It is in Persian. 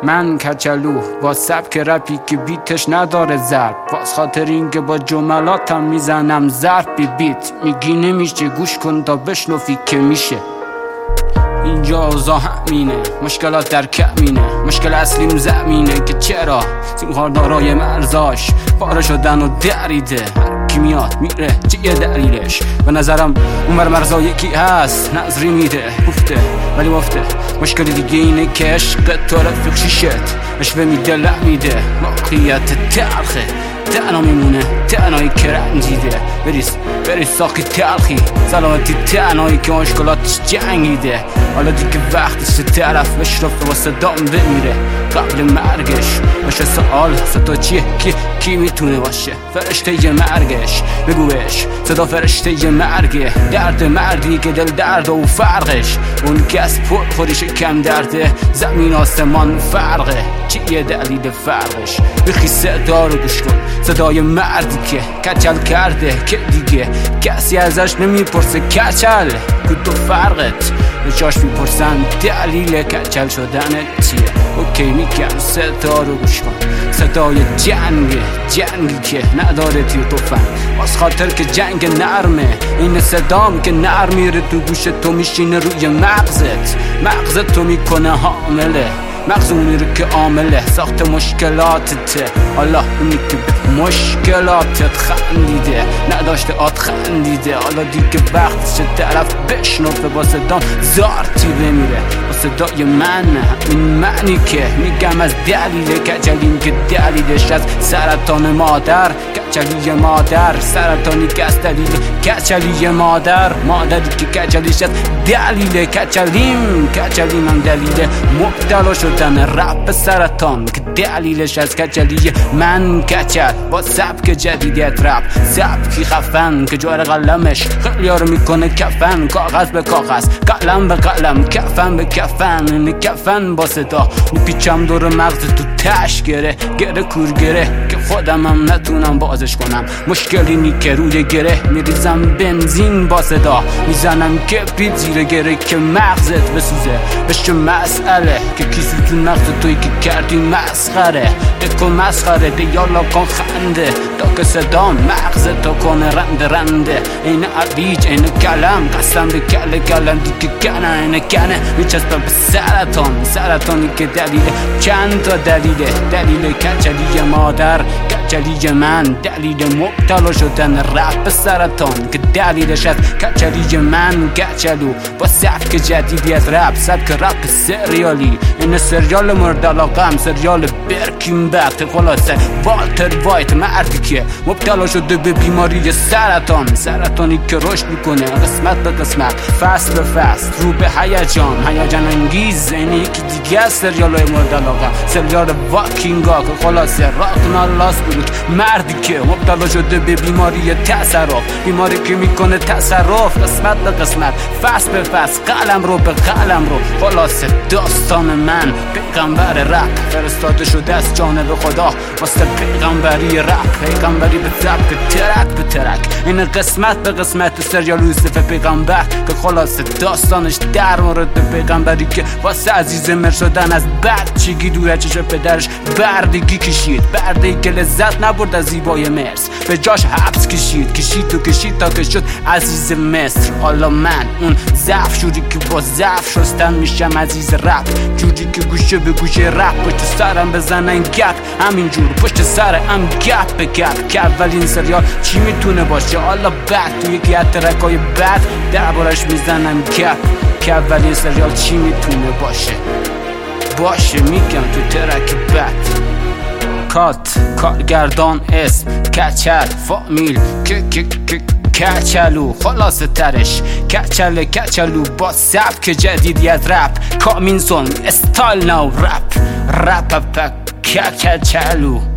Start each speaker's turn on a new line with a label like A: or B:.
A: من کچلو با سبک رپی که بیتش نداره ضرب، باز خاطر این که با جملاتم میزنم ضرب بی بیت. میگی نمیشه گوش کن تا بشنفی که میشه. اینجا اوضاع همینه، مشکلات در کمینه، مشکل اصلیم زمینه که چرا سیمخاردارای مرزاش پاره شدن و دریده. کی میاد میره چه یه دلیلش؟ به نظرم اون بر مرزا یکی هست نظری میده گفته ولی مفته. مشکل دیگه اینه که عشق تو رفیق شیشت اشوه میده لمیده. واقعیت تلخه تنها میمونه تنهایی که رنجیده. بریز ساقی تلخی سلامتی تنهایی که مشکلاتش جنگیده. حالا دیگه وقتش طرف بشرفه و صدام بمیره قبل مرگش. باشه سوال صدا چیه؟ کی میتونه باشه فرشته مرگش؟ بگو بهش صدا فرشته مرگه. درد مردی که دل درد و فرقش اون که از پر خودش کم درده. زمین آسمان فرقه چیه دلیل فرقش؟ بخی صدا رو گوش کن، صدای مردی که کچل کرده که دیگه کسی ازش نمیپرسه کچل کدو فرقت. جاش میپرسن دلیل کچل شدن چیه؟ اوکی میگم صدا رو گوش کن، صدای جنگی که نداره تیر توفن. باز خاطر که جنگ نرمه این صدام که نرم میره تو گوش تو میشینه روی مغزت تو میکنه حامله. مغز اونی رو که عامله ساخت مشکلاتته. حالا اونی که مشکلاتت خندیده نداشته آت خندیده. حالا دیگه وقتش طرف بشنفه با صدام زارتی بمیره. با صدای من این معنی که میگم از دلیل کچلیم که دلیلش از سرطان مادر. کچلی مادر سرطانی که از دلیل کچلی مادری که کچلیش از دلیل کچلیم هم دلیل مبتلا شدن رپ سرطان که دلیلش از کچلی من کچل. با سبک جدیدیت رپ سبکی خفن که جوهر قلمش خیلی ها رو میکنه کفن. کاغذ به کاغذ قلم به قلم کفن به کفن. این کفن با صدا میپیچم دور مغز تو تش گره کور گره که خودم هم نتونم بازش کنم. مشکلی نی که روی گره میریزم بنزین با صدا میزنم که پیت زیر گره که مغزت بسوزه. بشه مسئله که کسی تو مغز توی که کردی مسخره دکو مسخره دیالا کن خنده تا که صدام مغزت تو کنه رنده. این عریج این کلم قسم به کلم دیگه کنه این کنه میچسبه به سرطانی که دلیله چند تا دلیل کچلی مادر کچلی من دلیل مبتلا شدن رپ سرطان که دلیلش از کچلی من کچلو. با سبک جدیدی از رپ سبک رپ سریالی این سریال مورد علاقم سریال برکین بد. خلاصه والتر وایت مردی که مبتلا شده به بیماری سرطانی که رشد میکنه قسمت به قسمت فصل به فصل رو به هیجان انگیز. این یکی دیگه از سریالای مورد علاقه سریال واکینگا که خلاصه راکنالاس بود. مردی که مبتلا شده به بیماری تصرف بیماری که میکنه تصرف قسمت به قسمت فصل به فصل قلم رو به قلم رو. خلاصه داستان من پیغمبر رپ فرستاده شده از جانب خدا واسه پیغمبری رپ پیغمبری به سبک ترک به ترک. این قسمت به قسمت سریال یوسف پیغمبر که خلاصه داستانش در مورد پیغمبری که واسه عزیز مر شدن از بچگی دور چشم پدرش بردگی کشید. بردگی که لذت نبرد از زیبای مصر به جاش حبس کشید تا که شد عزیز مصر. حالا من اون ضعف شوری که با ضعف شستن میشم عزیز رپ جوری که گوشه به گوشه رپ پشت سرم بزنن گپ همینجور پشت سرم گپ به گپ که اولین سریال چی میتونه باشه. حالا بعد تو یکی از ترکای بعد دربارش میزنم گپ که اولین سریال چی میتونه باشه میگم تو ترک بعد. کارگردان اسم کچل فامیل کچلو خلاصه ترش کچلو با سبک جدیدی از رپ کامین سون استایل ناو رپ کچلو.